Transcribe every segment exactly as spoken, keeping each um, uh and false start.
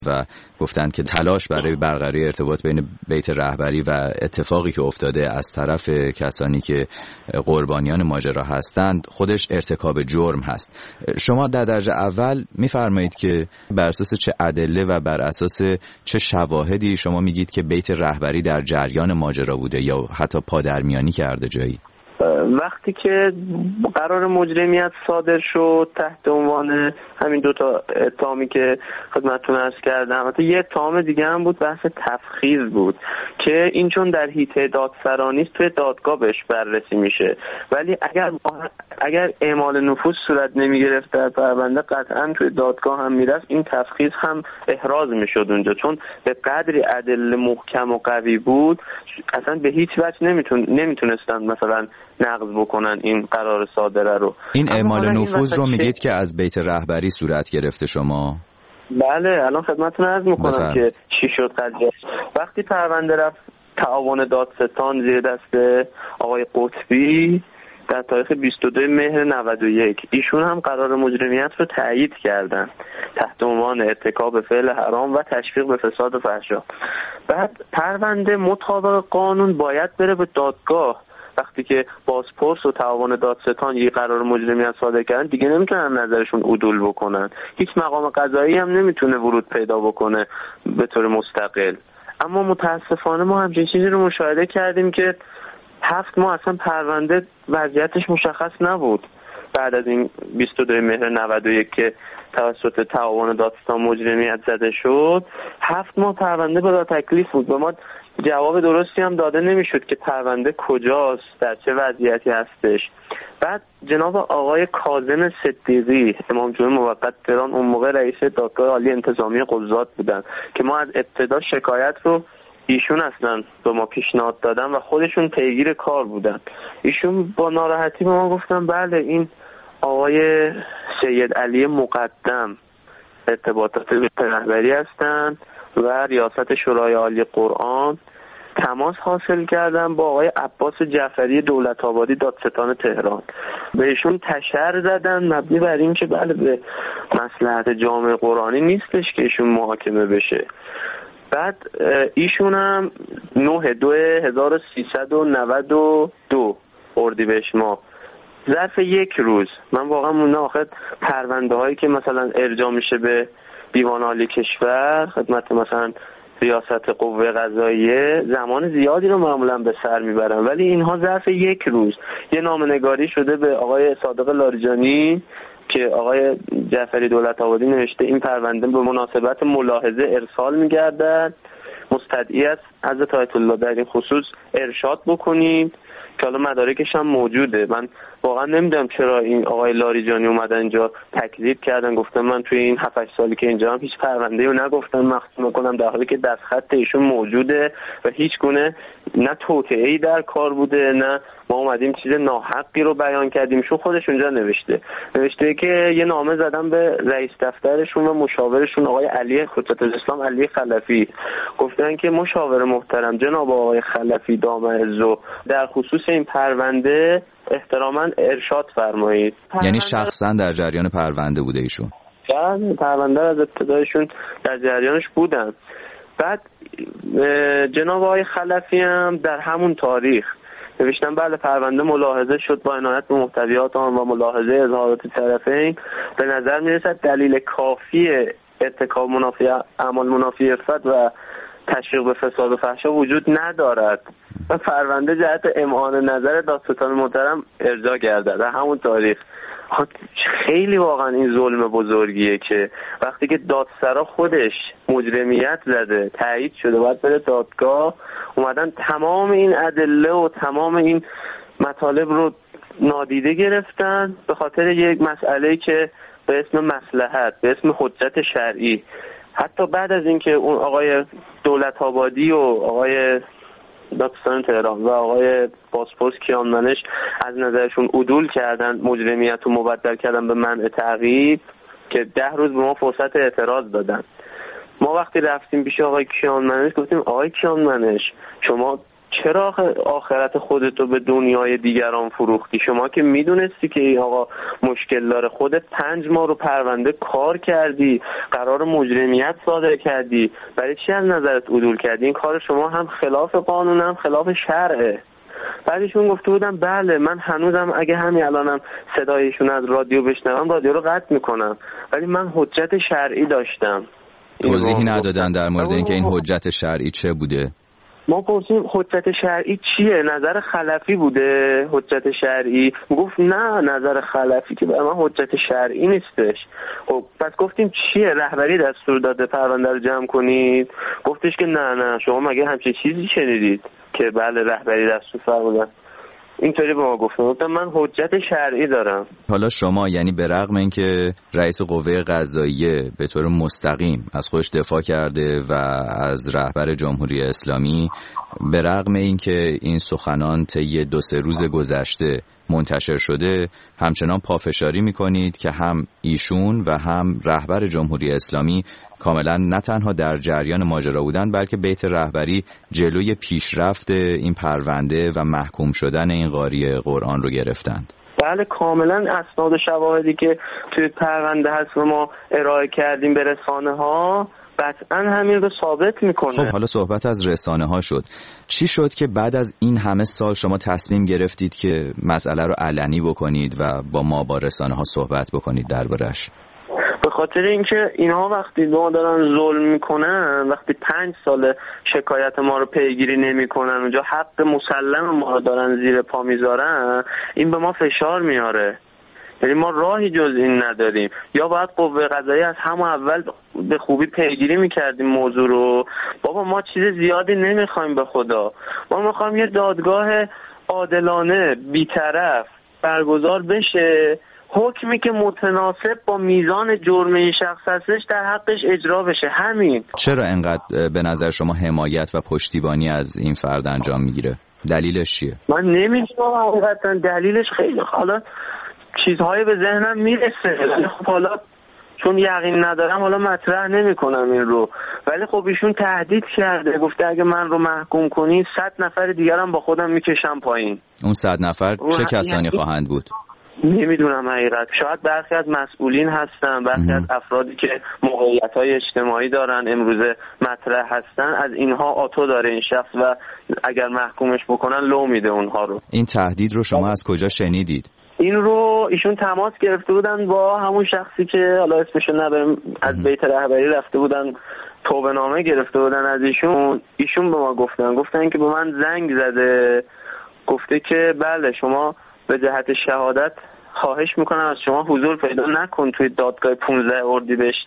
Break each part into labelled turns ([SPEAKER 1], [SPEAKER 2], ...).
[SPEAKER 1] و گفتند که تلاش برای برقراری ارتباط بین بیت رهبری و اتفاقی که افتاده از طرف کسانی که قربانیان ماجرا هستند خودش ارتکاب جرم هست. شما در درجه اول میفرمایید که بر اساس چه ادله و بر اساس چه شواهدی شما میگید که بیت رهبری در جریان ماجرا بوده یا حتی پادرمیانی کرده جایی؟
[SPEAKER 2] وقتی که قرار مجرمیت صادر شد تحت عنوان همین دو تا اتهامی که خدمتتون عرض کردم، حتی یه اتهام دیگه هم بود، بحث تفخیذ بود که این چون در حیطه دادسرانی است توی دادگاه بهش بررسی میشه، ولی اگر اگر اعمال نفوذ صورت نمیگرفت در پرونده قطعا توی دادگاه هم میرفت، این تفخیذ هم احراز میشد اونجا، چون به قدری ادله محکم و قوی بود اصلا به هیچ وجه نمیتون نمیتونستن مثلا نقض بکنن این قرار صادره رو.
[SPEAKER 1] این اعمال نفوذ رو میگید که از بیت رهبری صورت گرفته شما؟
[SPEAKER 2] بله، الان خدمتتون عرض میکنم بفرد. که چی شد قضیه. وقتی پرونده رفت تعاون دادستان زیر دست آقای قطبی در تاریخ بیست و دو مهر نود و یک، ایشون هم قرار مجرمیت رو تایید کردن تحت عنوان ارتکاب فعل حرام و تشویق به فساد و فحشا. بعد پرونده مطابق قانون باید بره به دادگاه. وقتی که بازپرس و تعاون دادستان یه قرار مجرمیت صادر کردن دیگه نمیتونن نظرشون عدول بکنن، هیچ مقام قضایی هم نمیتونه ورود پیدا بکنه به طور مستقل. اما متاسفانه ما همچین چیزی رو مشاهده کردیم که هفت ماه اصلا پرونده وضعیتش مشخص نبود. بعد از این بیست و دو مهر نود و یک که توسط تعاون دادستان مجرمیت زده شد، هفت ماه پرونده بلا تکلیف بود. به ما جواب درستی هم داده نمیشد که پرونده کجاست، در چه وضعیتی هستش. بعد جناب آقای کاظم صدیقی امام جمعه موقت تهران اون موقع رئیس دادگاه عالی انتظامی قضات بودن که ما از ابتدا شکایت رو ایشون اصلا به ما پیشنهاد دادن و خودشون پیگیر کار بودن. ایشون با ناراحتی به ما گفتن بله این آقای سید علی مقدم ارتباطات رهبری هستند و ریاست شورای عالی قرآن تماس حاصل کردن با آقای عباس جعفری دولت آبادی دادستان تهران، بهشون تشر زدن مبنی بر این که بله به مصلحت جامعه قرآنی نیستش که ایشون محاکمه بشه. بعد ایشون هم نه دو هزار و سیصد و نود و دو اردیبهشت ماه ظرف یک روز، من واقعا مونده آخر پرونده هایی که مثلا ارجاع میشه به دیوان عالی کشور خدمت مثلا ریاست قوه قضاییه زمان زیادی رو معمولا به سر میبرن، ولی اینها ظرف یک روز یه نامه‌نگاری شده به آقای صادق لاریجانی که آقای جعفری دولت آبادی نوشته این پرونده به مناسبت ملاحظه ارسال میگردد، مستدعی است حضرت آیت الله در این خصوص ارشاد بکنید که حالا مدارکش هم موجوده. من واقعا نمیدونم چرا این آقای لاریجانی اومدن اینجا تکذیب کردن، گفتم من توی این هفت هشت سالی که اینجا هم هیچ پرونده‌ای رو نگفتم مختوم میکنم، در حالی که دستخط ایشون موجوده و هیچ گونه نه توطئه‌ای در کار بوده نه ما اومدیم چیز ناحقی رو بیان کردیم. شو خودش اونجا نوشته نوشته که یه نامه زدم به رئیس دفترشون و مشاورشون آقای علی خطبه الاسلام علی خلفی، گفتن که مشاور محترم جناب آقای خلفی دامه عزو در خصوص این پرونده احتراما ارشاد فرمایید.
[SPEAKER 1] یعنی شخصا در جریان پرونده بوده ایشون؟
[SPEAKER 2] بله، پرونده از ابتدایشون در جریانش بودن. بعد جناب آقای خلفی هم در همون تاریخ نوشتن بله پرونده ملاحظه شد با عنایت به محتویات آن و ملاحظه اظهارات طرفین به نظر میرسد دلیل کافی ارتکاب منافی اعمال منافی عفت و تشویق به فساد و فحشا وجود ندارد و پرونده جهت امعان نظر دادستان محترم ارجاع گردد. در همون تاریخ خیلی واقعا این ظلم بزرگیه که وقتی که دادسرا خودش مجرمیت زده تایید شده باید بره دادگاه، اومدن تمام این ادله و تمام این مطالب رو نادیده گرفتن به خاطر یک مسئله که به اسم مصلحت به اسم حجت شرعی. حتی بعد از اینکه اون آقای دولت آبادی و آقای دادستان تهران و آقای بازپرس کیانمنش از نظرشون عدول کردن مجرمیت رو مبدل کردن به منع تعقیب که ده روز به ما فرصت اعتراض دادن، ما وقتی رفتیم پیش آقای کیانمنش گفتیم آقای کیانمنش شما چرا آخرت خودتو به دنیای دیگران فروختی؟ شما که میدونستی که این آقا مشکل داره، خودت پنج ماه رو پرونده کار کردی، قرار مجرمیت صادر کردی، برای چی از نظرت عدول کردی؟ این کار شما هم خلاف قانون هم خلاف شرعه. بعدشون گفته بودم بله من هنوزم اگه همین الانم صدایشون از رادیو بشنوم رادیو رو قطع میکنم، ولی من حجت شرعی داشتم.
[SPEAKER 1] توضیحی ندادن در مورد اینکه این حجت شرعی چه بوده؟
[SPEAKER 2] ما پرسیم حجت شرعی چیه؟ نظر خلفی بوده حجت شرعی؟ گفت نه نظر خلفی که برای من حجت شرعی نیستش. خب پس گفتیم چیه؟ رهبری دستور داده پرونده رو جمع کنید؟ گفتش که نه نه شما مگه همچین چیزی شنیدید که بله رهبری دستور فرمودن؟ اینطوری به ما گفتم. گفتم من حجت شرعی دارم.
[SPEAKER 1] حالا شما یعنی به رغم اینکه رئیس قوه قضاییه به طور مستقیم از خودش دفاع کرده و از رهبر جمهوری اسلامی، به رغم اینکه این سخنان طی دو سه روز گذشته منتشر شده، همچنان پافشاری میکنید که هم ایشون و هم رهبر جمهوری اسلامی کاملا نه تنها در جریان ماجرا بودن، بلکه بیت رهبری جلوی پیشرفت این پرونده و محکوم شدن این قاری قرآن رو گرفتند.
[SPEAKER 2] بله کاملا اسناد و شواهدی که توی پرونده هست و ما ارائه کردیم به رسانه ها قطعا همین رو ثابت میکنه.
[SPEAKER 1] خب حالا صحبت از رسانه ها شد، چی شد که بعد از این همه سال شما تصمیم گرفتید که مسئله رو علنی بکنید و با ما با رسانه ها صحبت بکنید دربارش؟
[SPEAKER 2] به خاطر اینکه اینها وقتی ما دارن ظلم میکنن، وقتی پنج سال شکایت ما رو پیگیری نمیکنن، اونجا حق مسلم ما رو دارن زیر پا میذارن، این به ما فشار میاره. یعنی ما راهی جز این نداریم، یا باید قوه قضاییه از همون اول به خوبی پیگیری میکردیم موضوع رو. بابا ما چیز زیادی نمیخوایم به خدا، ما میخوایم یه دادگاه عادلانه بی‌طرف برگزار بشه، حکمی که متناسب با میزان جرم این شخص هستش در حقش اجرا بشه. همین.
[SPEAKER 1] چرا انقدر به نظر شما حمایت و پشتیبانی از این فرد انجام میگیره؟ دلیلش چیه؟
[SPEAKER 2] من نمیدونم حقیقتا دلیلش. خیلی حالا چیزهای به ذهنم میرسه، خب حالا چون یقین ندارم حالا مطرح نمی کنم این رو، ولی خب ایشون تهدید کرده، گفته اگه من رو محکوم کنی صد نفر دیگرم با خودم میکشم پایین.
[SPEAKER 1] اون صد نفر چه کسانی خواهند بود؟
[SPEAKER 2] نمیدونم حقیقت. شاید برخی از مسئولین هستن، برخی از افرادی که موقعیت‌های اجتماعی دارن امروزه مطرح هستن، از اینها آتو داره این شخص و اگر محکومش بکنن لو میده اونها رو.
[SPEAKER 1] این تهدید رو شما از کجا شنیدید؟
[SPEAKER 2] این رو ایشون تماس گرفته بودن با همون شخصی که حالا اسمشو نبرم، از بیت رهبری رفته بودن توبه نامه گرفته بودن از ایشون. ایشون به ما گفتن گفتن که به من زنگ زده، گفته که بله شما به جهت شهادت خواهش میکنم از شما حضور پیدا نکن توی دادگاه پانزده اردیبهشت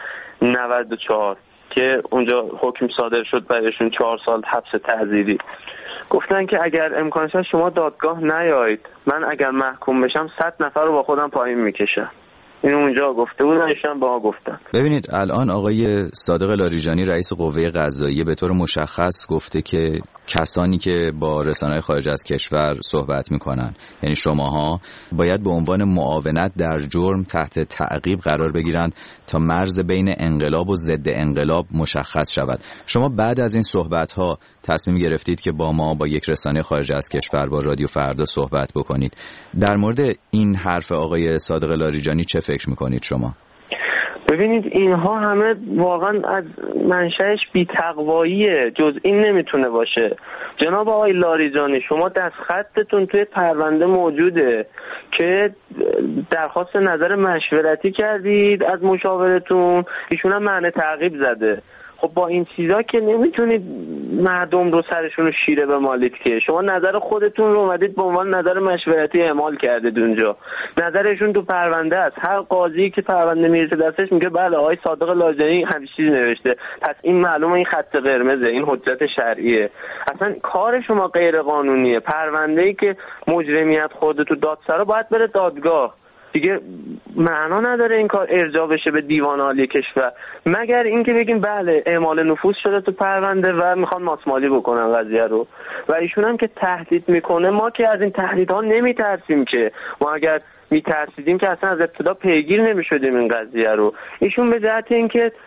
[SPEAKER 2] نود و چهار که اونجا حکم صادر شد برایشون چهار سال حبس تعزیری. گفتن که اگر امکانش هست شما دادگاه نیایید، من اگر محکوم بشم صد نفر رو با خودم پایین میکشم. اینو اونجا گفته بودن، ایشون با ما گفتن.
[SPEAKER 1] ببینید الان آقای صادق لاریجانی رئیس قوه قضاییه به طور مشخص گفته که کسانی که با رسانه‌های خارج از کشور صحبت میکنن، یعنی شماها، باید به عنوان معاونت در جرم تحت تعقیب قرار بگیرند تا مرز بین انقلاب و ضد انقلاب مشخص شود. شما بعد از این صحبت‌ها تصمیم گرفتید که با ما با یک رسانه خارج از کشور با رادیو فردا صحبت بکنید. در مورد این حرف آقای صادق لاریجانی چه فکر میکنید شما؟
[SPEAKER 2] ببینید اینها همه واقعا از منشأش بی‌تقواییه، جز این نمیتونه باشه. جناب آقای لاریجانی شما دستخطتون توی پرونده موجوده که درخواست نظر مشورتی کردید از مشاورتون، ایشون هم معنی تعقیب زده. خب با این چیزا که نمیتونید مردم رو سرشون رو شیره بمالید که. شما نظر خودتون رو اومدید به عنوان نظر مشورتی اعمال کردید اونجا. نظرشون تو پرونده است. هر قاضی که پرونده میرسه دستش میگه بله آقای صادق لاریجانی همین چیزی نوشته، پس این معلومه این خط قرمزه، این حجت شرعیه. اصلا کار شما غیر قانونیه. پرونده‌ای که مجرمیت خورده تو دادسرا باید بره دادگاه. دیگه معنا نداره این کار ارجاع بشه به دیوان عالی کشور، مگر اینکه بگیم بله اعمال نفوذ شده تو پرونده و میخوان ماسمالی بکنن قضیه رو. و ایشون هم که تهدید میکنه، ما که از این تهدیدها نمیترسیم که. ما اگر میترسیدیم که اصلا از ابتدا پیگیر نمیشدیم این قضیه رو. ایشون به جهت اینکه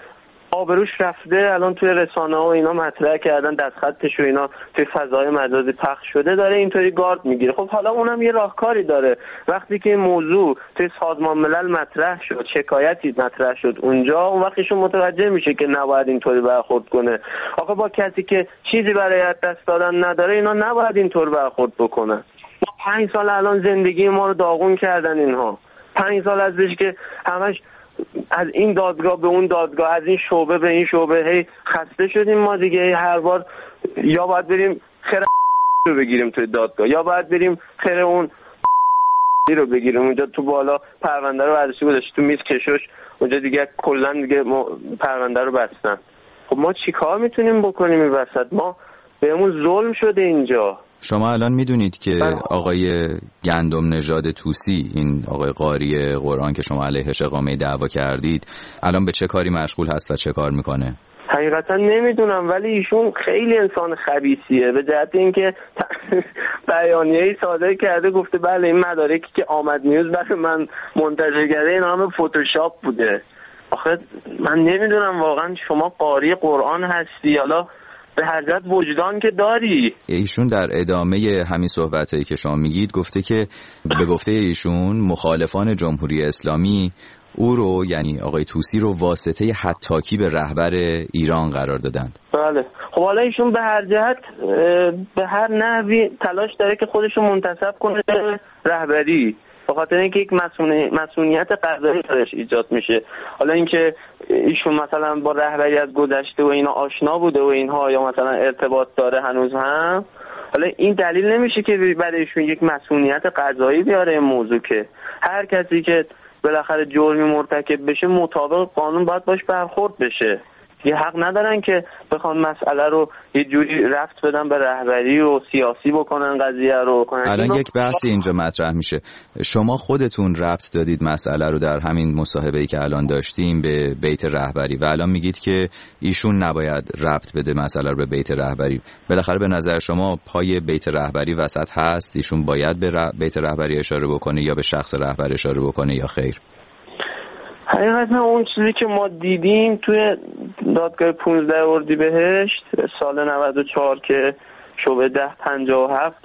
[SPEAKER 2] آبروش رفته، الان توی رسانه ها و اینا مطرح کردن، دستخطش و اینا توی فضای مجازی پخش شده، داره اینطوری گارد میگیره. خب حالا اونم یه راهکاری داره. وقتی که این موضوع توی سازمان ملل مطرح شد، شکایتی مطرح شد اونجا، اون وقتشون متوجه میشه که نباید اینطوری برخورد کنه. آخه با کسی که چیزی برای از دست دادن نداره، اینا نباید اینطور برخورد بکنه. ما پنج سال الان زندگی ما رو داغون کردن اینها. پنج سال ازش که همش از این دادگاه به اون دادگاه، از این شعبه به این شعبه، هی خسته شدیم ما دیگه. هر بار یا باید بریم خیر رو بگیریم توی دادگاه، یا باید بریم خیر اون رو بگیریم اونجا تو بالا. پرونده رو برداشتی گذاشتی تو میز کشوش اونجا، دیگه کلا دیگه پرونده رو بستن. خب ما چیکار میتونیم بکنیم این وسط؟ ما بهمون ظلم شده اینجا.
[SPEAKER 1] شما الان میدونید که آقای گندم نژاد طوسی، این آقای قاری قرآن که شما علیهش اقامه دعوا کردید، الان به چه کاری مشغول هست و چه کار میکنه؟
[SPEAKER 2] حقیقتا نمیدونم، ولی ایشون خیلی انسان خبیثیه به جهت اینکه بیانیه‌ای صادر کرده، گفته بله این مدارکی که آمد نیوز برای من منتشر کرده این همه فتوشاپ بوده. آخه من نمیدونم واقعا شما قاری قرآن هستی حالا به هر جهت وجدان که داری.
[SPEAKER 1] ایشون در ادامه همین صحبتایی که شما میگید گفته که به گفته ایشون مخالفان جمهوری اسلامی او رو، یعنی آقای طوسی رو، واسطه حطاکی به رهبر ایران قرار دادند.
[SPEAKER 2] بله خب حالا ایشون به هر جهت به هر نحوی تلاش داره که خودش رو منتسب کنه به رهبری، به خاطر اینکه یک مسئولیت قضایی درش ایجاد میشه. حالا اینکه ایشون مثلا با رهبری از گذشته و اینا آشنا بوده و اینها، یا مثلا ارتباط داره هنوز هم، حالا این دلیل نمیشه که برای ایشون یک مسئولیت قضایی بیاره این موضوع. که هر کسی که بالاخره جرمی مرتکب بشه مطابق قانون باید باش برخورد بشه. یه حق ندارن که بخوان مسئله رو یه جوری رفت بدن به رهبری و سیاسی بکنن قضیه رو کنن.
[SPEAKER 1] الان یک بحثی اینجا مطرح میشه. شما خودتون ربط دادید مسئله رو در همین مصاحبه‌ای که الان داشتیم به بیت رهبری و الان میگید که ایشون نباید ربط بده مسئله رو به بیت رهبری. بالاخره به نظر شما پای بیت رهبری وسط هست؟ ایشون باید به بیت رهبری اشاره بکنه یا به شخص رهبر اشاره بکنه یا خیر؟
[SPEAKER 2] حقیقتا اون چیزی که ما دیدیم توی دادگاه پانزده اردیبهشت سال نود و چهار که شعبه ده پنجاه و هفت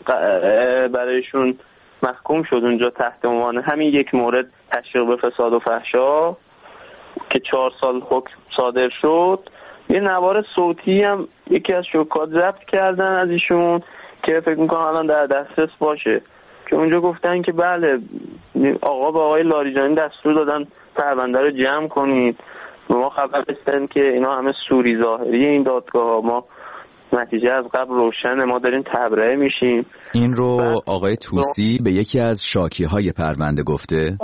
[SPEAKER 2] برایشون محکوم شد اونجا تحت عنوان همین یک مورد تشویق به فساد و فحشا که چهار سال حکم صادر شد، یه نوار صوتی هم یکی از شکات ضبط کردن از ایشون که فکر میکنم الان در دسترس باشه، که اونجا گفتن که بله آقا با آقای لاریجانی دستور دادن پرونده رو جمع کنید. ما خبر رسیدن که اینا همه سوری ظاهری این دادگاه، ما نتیجه از قبل روشنه، ما داریم تبرئه میشیم.
[SPEAKER 1] این رو آقای طوسی به یکی از شاکی‌های پرونده گفته؟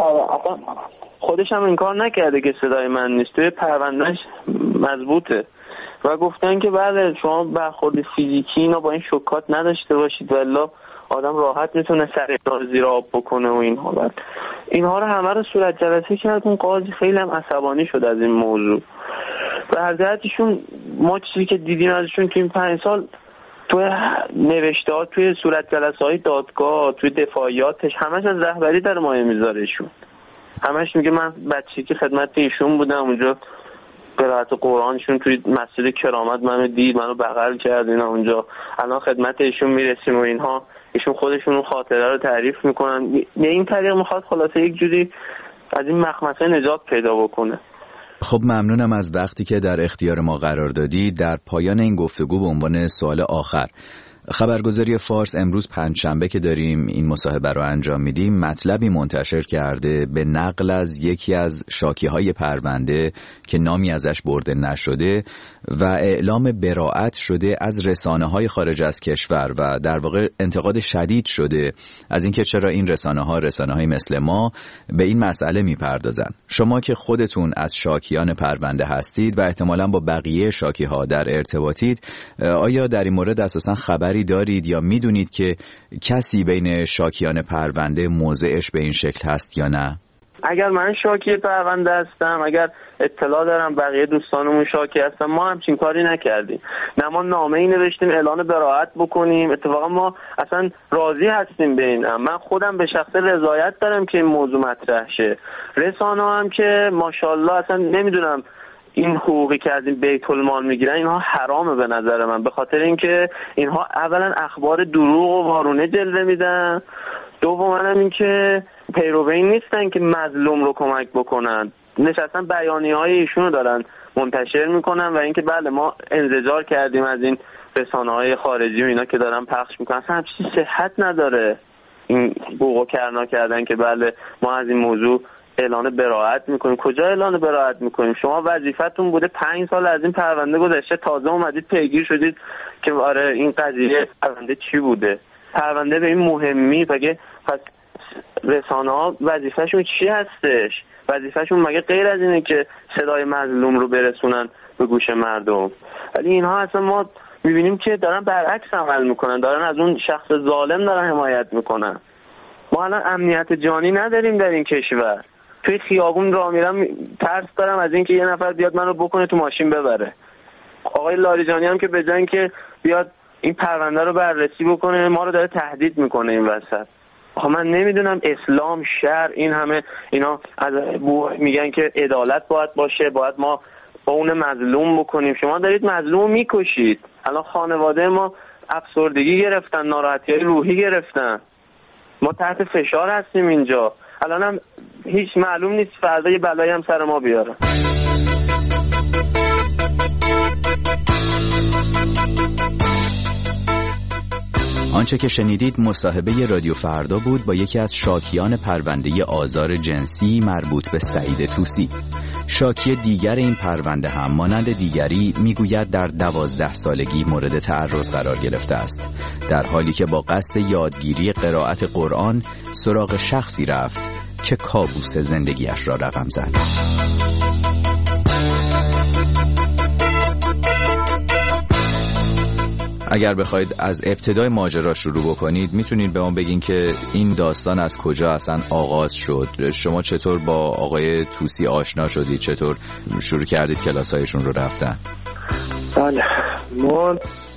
[SPEAKER 2] خودش هم انکار نکرده که صدای من نیست، توی پروندهش مضبوطه و گفتن که بله شما برخورد فیزیکی اینا با این شکات نداشته باشید والا آدم راحت میتونه سر رو زیر آب بکنه و اینها. بعد اینها رو همه رو صورت جلسه کرد. اون قاضی خیلی هم عصبانی شد از این موضوع. به هر جهتشون ما چیزی که دیدیم ازشون تو این پنج سال توی نوشته ها، توی صورت جلسه های دادگاه، توی دفاعیاتش همش از رهبری در مایه میذاره ایشون. همش میگه من بچگی که خدمت ایشون بودم اونجا قرائت قرآنشون توی مسجد کرامت منو دید، منو بغل کرد اینا اونجا، الان خدمت ایشون میرسیم و اینها. ایشون خودشون اون خاطره رو تعریف میکنن. به این طریق میخواد خلاصه یک جوری از این مخمسه نجات پیدا بکنه.
[SPEAKER 1] خب ممنونم از وقتی که در اختیار ما قرار دادی. در پایان این گفتگو به عنوان سوال آخر، خبرگزاری فارس امروز پنجشنبه که داریم این مصاحبه رو انجام میدیم مطلبی منتشر کرده به نقل از یکی از شاکی‌های پرونده که نامی ازش برده نشده و اعلام براءت شده از رسانه‌های خارج از کشور و در واقع انتقاد شدید شده از اینکه چرا این رسانه‌ها رسانه‌های مثل ما به این مسئله میپردازن. شما که خودتون از شاکیان پرونده هستید و احتمالاً با بقیه شاکی‌ها در ارتباطید، آیا در این مورد اساساً خبر دارید یا میدونید که کسی بین شاکیان پرونده موضعش به این شکل هست یا نه؟
[SPEAKER 2] اگر من شاکی پرونده هستم، اگر اطلاع دارم بقیه دوستانمون شاکی هستن، ما همچین کاری نکردیم. نه ما نامه‌ای نوشتیم اعلان براءت بکنیم. اتفاقا ما اصلا راضی هستیم به این. من خودم به شخص رضایت دارم که این موضوع مطرح شه. رسانه هم که ماشاءالله اصلا نمیدونم این حقوقی که از این بیت المال میگیرن اینها حرامه به نظر من، به خاطر اینکه اینها اولا اخبار دروغ و وارونه جلوه میدن، دوما هم این که پیروی نیستن که مظلوم رو کمک بکنن، نشستن بیانیه‌های ایشونو دارن منتشر میکنن و اینکه بله ما انزجار کردیم از این رسانه‌های خارجی و اینا که دارن پخش میکنن، اصلا همچین صحت نداره این بوق و کرنا کردن که بله ما از این موضوع اعلان براءت میکنیم. کجا اعلان براءت میکنیم؟ شما وظیفتون بوده پنج سال از این پرونده گذشته، تازه اومدید پیگیر شدید که آره این قضیه پرونده چی بوده، پرونده به این مهمی. مگه پس رسانه‌ها وظیفه‌شون چی هستش؟ وظیفه‌شون مگه غیر از اینه که صدای مظلوم رو برسونن به گوش مردم؟ ولی اینها اصلا ما میبینیم که دارن برعکس عمل میکنن، دارن از اون شخص ظالم دارن حمایت میکنن. ما الان امنیت جانی نداریم در این کشور، توی خیابون راه میرم ترس دارم از اینکه یه نفر بیاد منو بکنه تو ماشین ببره. آقای لاریجانی هم که به جای اینکه بیاد این پرونده رو بررسی بکنه ما رو داره تهدید میکنه این وسط. آخه من نمیدونم اسلام، شرع، این همه اینا از میگن که عدالت باید باشه، باید ما با اون مظلوم بکنیم. شما دارید مظلوم میکشید. الان خانواده ما افسردگی گرفتن، ناراحتی‌های روحی گرفتن، ما تحت فشار هستیم اینجا. الان هم هیچ معلوم نیست فردا یه بلایی هم سر ما بیاره.
[SPEAKER 1] آنچه که شنیدید مصاحبه رادیو فردا بود با یکی از شاکیان پرونده آزار جنسی مربوط به سعید طوسی. شاکی دیگر این پرونده هم مانند دیگری میگوید در دوازده سالگی مورد تعرض قرار گرفته است، در حالی که با قصد یادگیری قرائت قرآن سراغ شخصی رفت که کابوس زندگیش را رقم زد. اگر بخواید از ابتدای ماجرا شروع بکنید میتونید به ما بگین که این داستان از کجا اصلا آغاز شد؟ شما چطور با آقای طوسی آشنا شدید؟ چطور شروع کردید کلاسایشون رو رفتن؟
[SPEAKER 3] بله، ما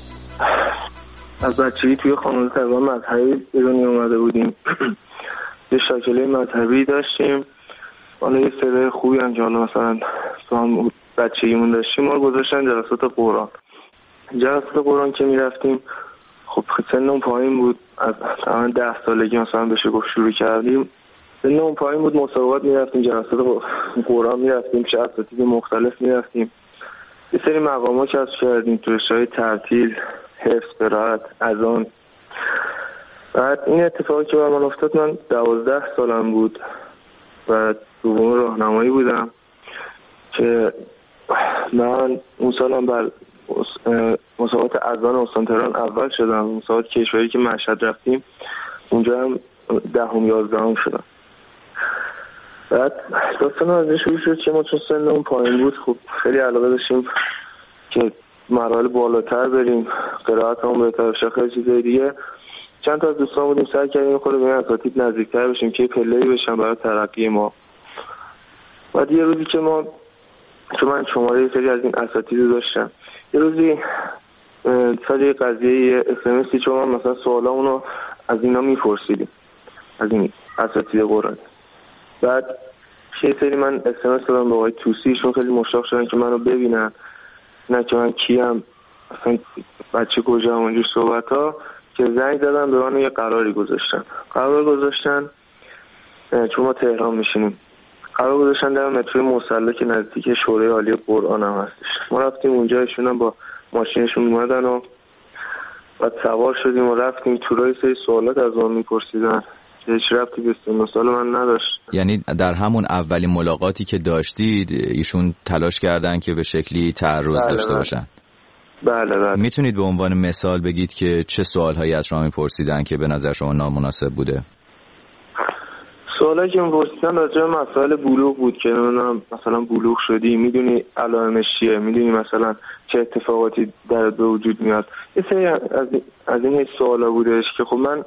[SPEAKER 3] از بچگی توی خانواده تقریبا مذهبی ایرانی اومده بودیم. یه شاکله مذهبی داشتیم، حالا یه سری خوبی هم که حالا مثلا تو هم بچگیمون داشتیم ما گذاشتن جلسات قرآن. جلسات قرآن که میرفتیم خب سنم پایین بود، از تقریبا ده سالگی مثلا بشه گفت شروع کردیم. سنم پایین بود، مسابقات میرفتیم، جلسات قرآن میرفتیم، چه اساتید مختلف میرفتیم، یه سری مقامات کسب کردیم تو رشته‌های ترتیل، حفظ، قرائت، اذان. بعد این اتفاقی که بر من افتاد، من دوازده سالم بود و دوم راهنمایی بودم که من اون سالم بر مسابقات اذان استان تهران اول شدم. مسابقات کشوری که مشهد رفتیم اونجا هم دهم یازدهم شدم. بعد داستان از این شروع شد که ما چون سنمون پایین بود خب خیلی علاقه داشتیم که مراحل بالاتر بریم، قرائتمون بهتر بشه، خیلی چیزای دیگه. چند تا از دوستان بودیم سعی کردیم خود به این اساتید نزدیکتر بشیم که پله‌ای بشن برای ترقی ما. بعد یه روزی که ما چون من شماره یه سری از این اساتید رو داشتم، یه روزی سر یه قضیه اس ام اسی چون من مثلا سوالامون رو از اینا میپرسیدیم، از این اساتید قرآن. بعد یه سری من اس ام اس دادم به آقای طوسیشون، خیلی مشتاق شدن که منو ببینن، نه که من کیم، اصلا بچه کجا، اونجور صحبت ها، که زنگ زدن به من یه قراری گذاشتن. قرار گذاشتن چون ما تهران میشینیم، قرار گذاشتن در مترو مصلی که نزدیک شورای عالی قرآن هم هستش. ما رفتیم اونجا، ایشون هم با ماشینشون اومدن و بعد سوار شدیم و رفتیم. تورای سری سوالات از ما میپرسیدن که هیچ ربطی به سن سال من نداشت.
[SPEAKER 1] یعنی در همون اولین ملاقاتی که داشتید ایشون تلاش کردن که به شکلی تعرض داشته
[SPEAKER 3] بله
[SPEAKER 1] باشن؟
[SPEAKER 3] بله بله.
[SPEAKER 1] میتونید به عنوان مثال بگید که چه سوالهایی از شما میپرسیدن که به نظر شما نامناسب بوده؟
[SPEAKER 3] سوالی که می‌پرسیدن راجع به مسائل بلوغ بود که نمیدونم مثلا بلوغ شدی، میدونی علائمش چیه، میدونی مثلا چه اتفاقاتی در به وجود میاد. یه سری از از این سوالا بودش که خب من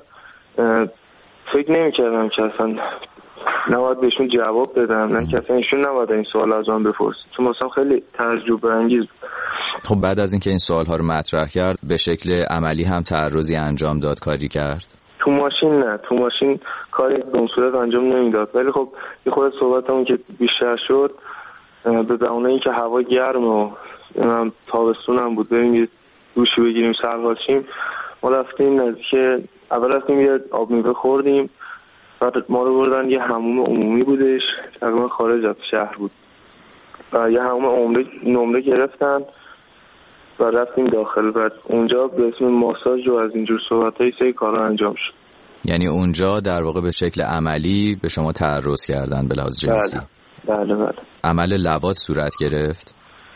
[SPEAKER 3] فکر نمی‌کردم که اصلا نباید بهشون جواب بدم، نه که اصلا ایشون نباید این سوال از من بپرسید، چون مثلا خیلی تعجب انگیز.
[SPEAKER 1] خب بعد از اینکه این سوال‌ها رو مطرح کرد به شکل عملی هم تعرضی انجام داد، کاری کرد؟
[SPEAKER 3] تو ماشین نه، تو ماشین کاری به اون صورت انجام نمیداد، ولی خب یه خورده صحبتمون که بیشتر شد به بهونه اینکه هوا گرم و تابستون هم بود بریم یه دوشی بگیریم سرحاشیم، ما رفتیم نزدیک، اول رفتیم یه آب میوه خوردیم، بعد ما رو بردن یه حموم عمومی بودش تقریبا خارج از شهر بود و یه حموم عمره نمره گرفتن و رفتیم داخل. بعد اونجا به اسم ماساژ و از اینجور صحبت‌های سری کارا انجام شد.
[SPEAKER 1] یعنی اونجا در واقع به شکل عملی به شما تعرض کردن به لحاظ جنسی؟
[SPEAKER 3] بله بله بله.
[SPEAKER 1] عمل لواط صورت گرفت؟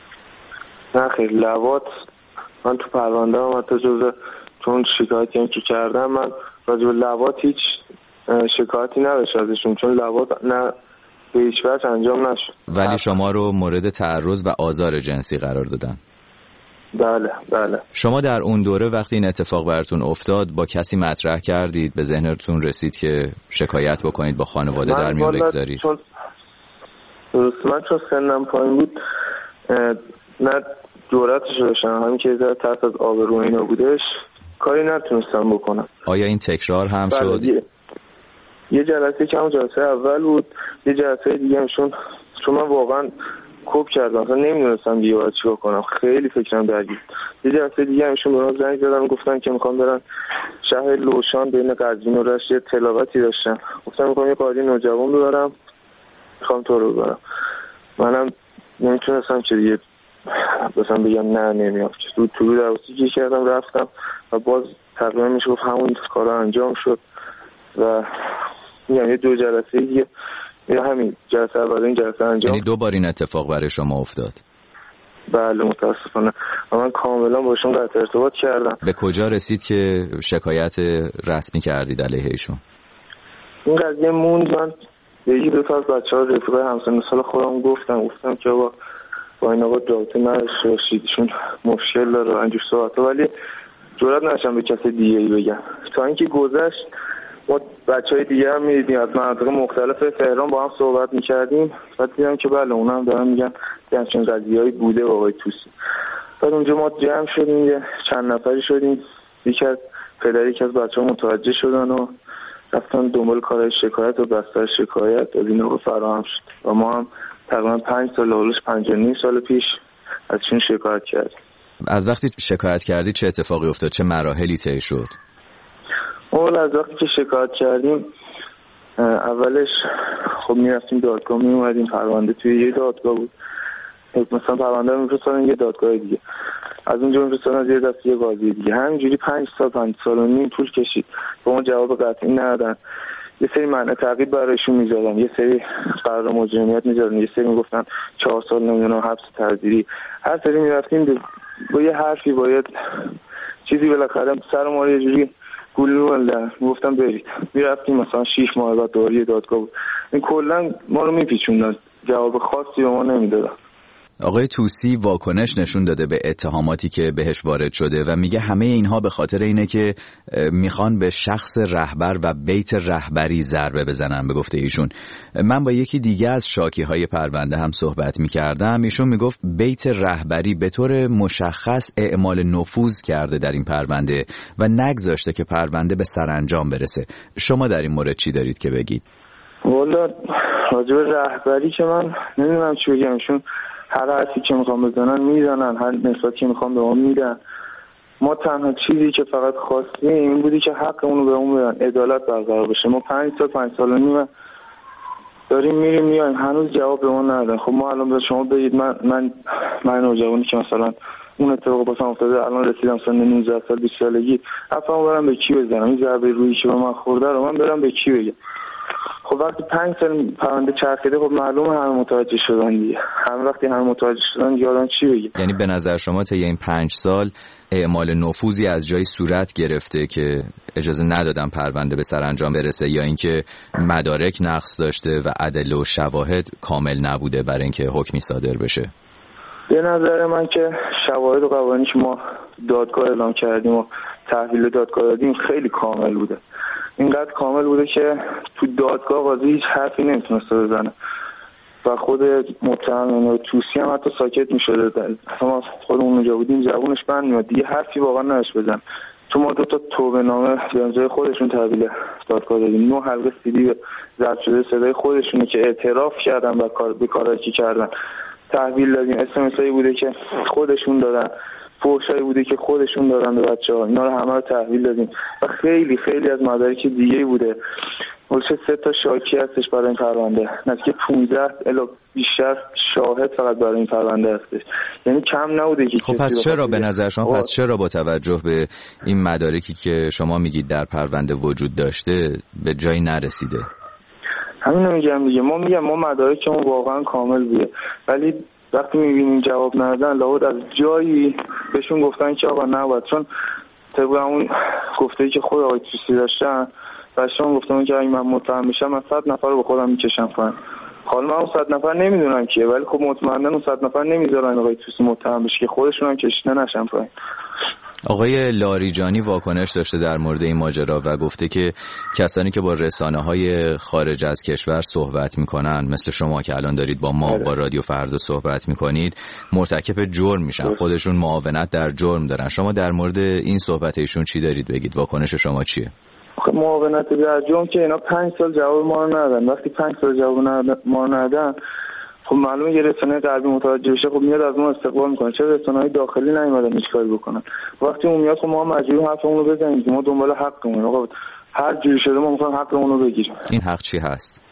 [SPEAKER 3] نه خیلی لواط من تو پرونده هم حتی جزء چون شکایتی هم که کردم من راجع به لواط هیچ شکایتی نداشت ازشون، چون لواط نه به هیچ وجه انجام نشد.
[SPEAKER 1] ولی شما رو مورد تعرض و آزار جنسی قرار دادن؟
[SPEAKER 3] بله بله.
[SPEAKER 1] شما در اون دوره وقتی این اتفاق براتون افتاد با کسی مطرح کردید؟ به ذهنتون رسید که شکایت بکنید با خانواده در میون بگذارید؟
[SPEAKER 3] چون من چون سنم پایین بود نه جرأتش داشتم، همین که ذره تحت از آبرو اینا بودش کاری نتونستم بکنم.
[SPEAKER 1] آیا این تکرار هم شد؟
[SPEAKER 3] یه, یه جلسه که همون جلسه اول بود، یه جلسه دیگه همشون چون من واقعا کوب کردم اصلا نمیدونستم دیگه باید چیکار کنم، خیلی فکرم درگیر. یه جلسه دیگه همشون به من زنگ زدن گفتن که میخوام برن شهر لوشان بین قزوین و رشت، یه تلاوتی داشتن، گفتم میخوام یه قاضی نوجوان ببرم میخوام تو رو ببرم. منم نمیتونستم چه دیگه مثلا بگم نه نمیام، تو تو درستی که کردم رفتم و باز تقریبا میشه گفت همون کارا انجام شد و میگم یه دو جلسه دیگه یا همین جلسه اول این جلسه انجام.
[SPEAKER 1] یعنی دو بار این اتفاق برای شما افتاد؟
[SPEAKER 3] بله متاسفانه. من کاملا باشون قطع ارتباط کردم.
[SPEAKER 1] به کجا رسید که شکایت رسمی کردید علیه ایشون؟
[SPEAKER 3] این قضیه موند، من به یکی دو تا از بچه‌ها رفیق همسن سال خودم گفتم گفتم که با با این آقا رابطه نداشته باشید، ایشون مشکل داره اینجور صحبتا، ولی جرئت نداشتم به کسی دیگه ای بگم. تا اینکه گذشت ما بچهای دیگه هم می‌دیدیم از مناطق مختلف تهران با هم صحبت می‌کردیم، بعد دیدم که بله اونا هم دارن میگن که همچین قضیه‌ای بوده با آقای طوسی. بعد اونجا ما جمع شدیم، یه چند نفری شدیم، یکی از پدر یکی از بچه‌ها متوجه شدن و رفتن دنبال کارهای شکایت و بستر شکایت از این آقا فراهم شد و ما هم تقریبا پنج سال اولش پنج و نیم سال پیش ازشون شکایت کردیم.
[SPEAKER 1] از وقتی شکایت کردید چه اتفاقی افتاد؟ چه مراحلی طی شد؟
[SPEAKER 3] اول از وقتی که شکایت کردیم اولش خب میرفتیم دادگاه، می اومدیم پرونده توی یه دادگاه بود، مثلا پرونده رو میفرستادن یه دادگاه دیگه، از اونجا میفرستادن از یه دسته یه قاضی دیگه، همینجوری پنج سال پنج سال و نیم طول کشید. به ما جواب قطعی ندادن. یه سری معنی تعقیب برایشون میذارن، یه سری قرار مجرمیت میذارن، یه سری میگفتن چهار سال نمیدونم حبس تعزیری. هر سری میرفتیم با یه حرفی باید چیزی بالاخره سر ما یه جوری گلو ولدن میگفتن برید، میرفتیم مثلا شش ماه بعد دوباره دادگاه بود. این کلا ما رو میپیچوندن، جواب خاصی به ما نمیدادن.
[SPEAKER 1] آقای طوسی واکنش نشون داده به اتهاماتی که بهش وارد شده و میگه همه اینها به خاطر اینه که میخوان به شخص رهبر و بیت رهبری ضربه بزنن. به گفته ایشون، من با یکی دیگه از شاکی های پرونده هم صحبت میکردم، ایشون میگفت بیت رهبری به طور مشخص اعمال نفوذ کرده در این پرونده و نگذاشته که پرونده به سرانجام برسه. شما در این مورد چی دارید که بگید؟
[SPEAKER 3] والا راجع به رهبری که من نمیدونم چی بگم، ایشون هر حرفی که میخوام بزنن میزنن، هر نسبتی که میخوام به ما میدن. ما تنها چیزی که فقط خواستیم این بودی که حق اونو به اون بدن، عدالت برقرار بشه. ما پنج سال پنج سال و نیم داریم میریم میایم، هنوز جواب به ما ندادن. خب ما الان به شما بگید من من من نوجوانی که مثلا اون اتفاق واسم افتاده الان رسیدم سن نوزده سال بیست سالگی، حرفمو برام به کی بزنم؟ این ضربه رویی که به من خورده رو من برام به کی بگم؟ خب وقتی پنج سال پرونده چرخیده خب معلومه همه متوجه شدن دیگه. هم وقتی همه متوجه شدن یادم چی بگه؟
[SPEAKER 1] یعنی به نظر شما طی این پنج سال اعمال نفوذی از جای صورت گرفته که اجازه ندادن پرونده به سرانجام برسه، یا اینکه مدارک نقص داشته و ادله و شواهد کامل نبوده برای اینکه حکمی صادر بشه؟
[SPEAKER 3] به نظر من که شواهد و قوانینی که ما دادگاه اعلام کردیم و تحویل دادگاه دادیم خیلی کامل بوده. اینقدر کامل بوده که تو دادگاه قاضی هیچ حرفی نمیتونسته بزنه و خود متهم و طوسی هم حتی ساکت میشده. اصلا خودمون اونجا بودیم زبونش بند میاد دیگه، حرفی واقعا نداشت بزن. تو ما دو تا توبه نامه به امضای خودشون تحویل دادگاه دادیم، نه حلقه سیدی ضبط شده صدای خودشونه که اعتراف کردن و کار به کارایی که کردن. تحویل دادیم، اس ام اس هایی بوده که خودشون دادن، فحشایی بوده که خودشون دادن به بچه‌ها، اینا رو همه رو تحویل دادیم و خیلی خیلی از مدارک دیگه بوده. ولش سه تا شاکی هستش برای این پرونده، نزدیک پانزده الی بیشتر شاهد فقط برای این پرونده هستش، یعنی کم نبوده که
[SPEAKER 1] خب پس چرا به نظر شما پس چرا با توجه به این مدارکی که شما میگید در پرونده وجود داشته به جایی نرسیده؟
[SPEAKER 3] همین رو میگم دیگه، ما میگم ما مدارکمون واقعا کامل بوده، ولی وقتی میبینیم جواب ندادن لابد از جایی بهشون گفتن که آقا نباید، چون طبق همون گفته‌ای که خود آقای توسی داشتن بچه‌ها گفتن که اگه من متهم بشم من صد نفر رو به خودم میکشم پایین. حالا من اون صد نفر نمیدونم کیه، ولی خب مطمئنا اون صد نفر نمیذارن آقای توسی متهم بشه که خودشون هم کشیده نشن پایین.
[SPEAKER 1] آقای لاریجانی واکنش داشته در مورد این ماجرا و گفته که کسانی که با رسانه‌های خارج از کشور صحبت میکنن مثل شما که الان دارید با ما با رادیو فردا صحبت میکنید مرتکب جرم میشن، خودشون معاونت در جرم دارن. شما در مورد این صحبت ایشون چی دارید بگید؟ واکنش شما چیه؟
[SPEAKER 3] خب معاونت در جرم که اینا پنج سال جواب ما رو ندادن، وقتی پنج سال جواب ما رو ندادن خب معلومه یه رسانه غربی متوجه بشه، خب میاد از ما استقبال میکنه. چرا رسانه‌های داخلی نیومدن هیچ کاری بکنن؟ وقتی اون میاد خب ما مجبوریم حرفمون رو بزنیم، ما دنبال حقمون، آقا هر جوری شده ما میخوایم حقمون رو بگیریم.
[SPEAKER 1] این حق چی هست؟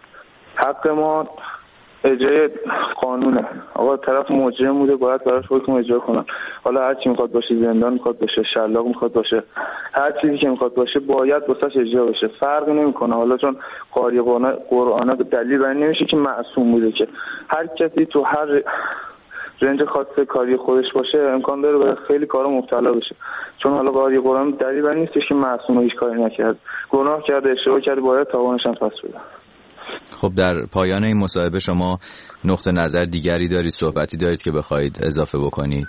[SPEAKER 3] حق ما اجرای قانونه. آقا طرف مجرم بوده باید براش حکم اجرا کنن، حالا هر چی میخواد باشه، زندان میخواد باشه، شلاق میخواد باشه، هر چیزی که میخواد باشه باید واسش اجرا بشه، فرقی نمیکنه. حالا چون قاری قرآن به دلیل بیان نمیشه که معصوم بوده، که هر کسی تو هر رنج خاص کاری خودش باشه امکان داره به خیلی کارا مبتلا بشه، چون حالا قاری قرآن دلیل بیان نیستش که معصوم هیچ کاری نکرد، گناه کرده، اشتباه کرده، باید تاوانش هم پس بده.
[SPEAKER 1] خب در پایان این مصاحبه شما نقطه نظر دیگری دارید، صحبتی دارید که بخواید اضافه بکنید؟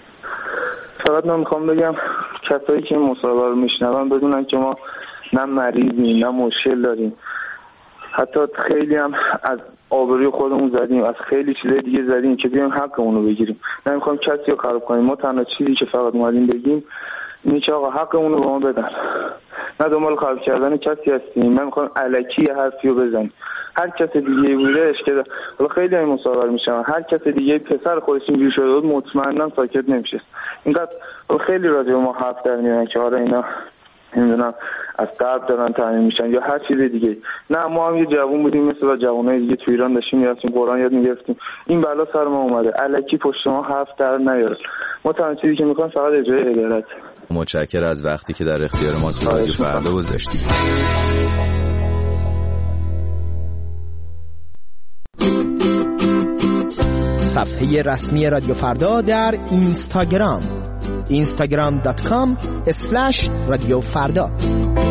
[SPEAKER 3] فقط من میخوام بگم کسایی که این مصاحبه رو میشنون بدونن که ما نه مریضیم نه مشکل داریم، حتی خیلی هم از آبروی خودمون زدیم، از خیلی چیزای دیگه زدیم که بیایم حقمون رو بگیریم. نمیخوام کسی رو خراب کنیم، ما تنها چیزی که فقط اومدیم بگیم اینه که آقا حقمون رو به ما بدن، نه دنبال خراب کردن کسی هستیم، نه میخوام الکی حرفی رو بزنیم. هر کس دیگه بودش که حالا خیلی این مصاحبه میشن، هر کس دیگه پسر خودش اینجوری شده بود مطمئنا ساکت نمیشه. اینقدر خیلی راجع به ما حرف در میارن که آره اینا نمیدونم از قبل دارن تعیین میشن یا هر چیز دیگه. نه ما هم یه جوون بودیم مثل جوانای دیگه تو ایران داشتیم میرفتیم قرآن یاد میگرفتیم، این بلا سر ما اومده، الکی پشت ما حرف در نیار. ما تنها چیزی که میخوایم فقط اجرای عدالت.
[SPEAKER 1] متشکرم از وقتی که در اختیار ما تو رادیو فردا گذاشتید.
[SPEAKER 4] صفحه رسمی رادیو فردا در اینستاگرام اینستاگرام دات کام اسلش رادیو فردا.